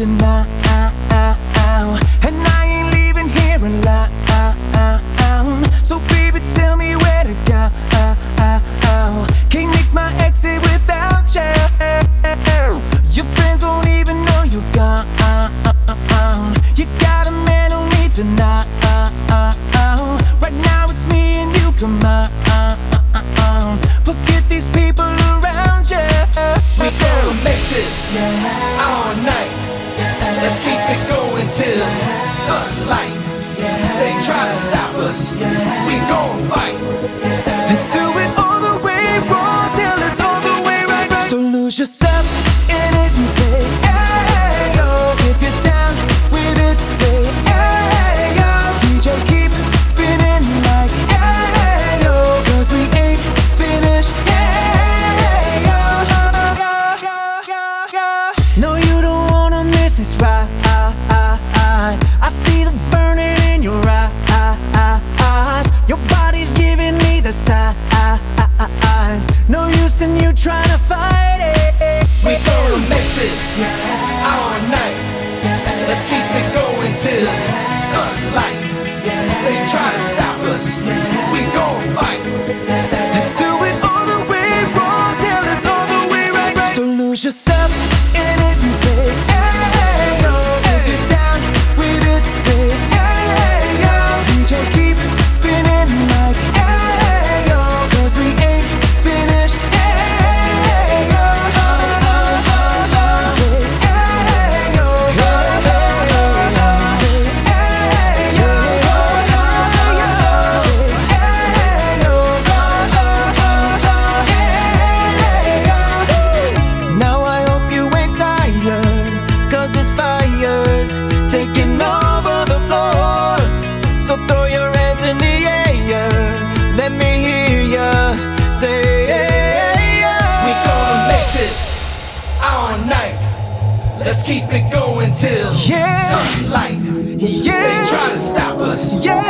now, and I ain't leaving here alone. So baby, tell me where to go. Can't make my exit without you. Your friends won't even know you're gone. You got a man who needs to know. Right now it's me and you, come on. Forget these people around you. We gonna make this all night. Let's keep it going till sunlight. They try to stop us, we gon' fight. Let's do it all the way wrong till it's all the way right. So lose yourself in it and say, hey, yo. If you're down with it, say, hey, yo. DJ keep spinning like, hey, yo. 'Cause we ain't finished, hey, yo. No, you don't wanna miss this ride. I see the burning in your eyes. Your body's giving me the signs. No use in you trying to fight it. We gonna make this all night. Let's keep it going till sunlight. They try to stop us, we gon' fight. Let's do it all the way wrong till it's all the way right. So lose yourself in it and say, hey, yo. If you're down with it, say, hey, yo. DJ keep spinning like, hey, yo. 'Cause we ain't finished, hey, yo. Say, hey, yo. Say, hey, yo. Now I hope you ain't tired, 'cause this fire's taking over the floor. So throw your hands in the air, let me hear ya say, hey, yo. We gonna make this all night. Let's keep it going till Yeah. sunlight. Yeah. They try to stop us, Yeah.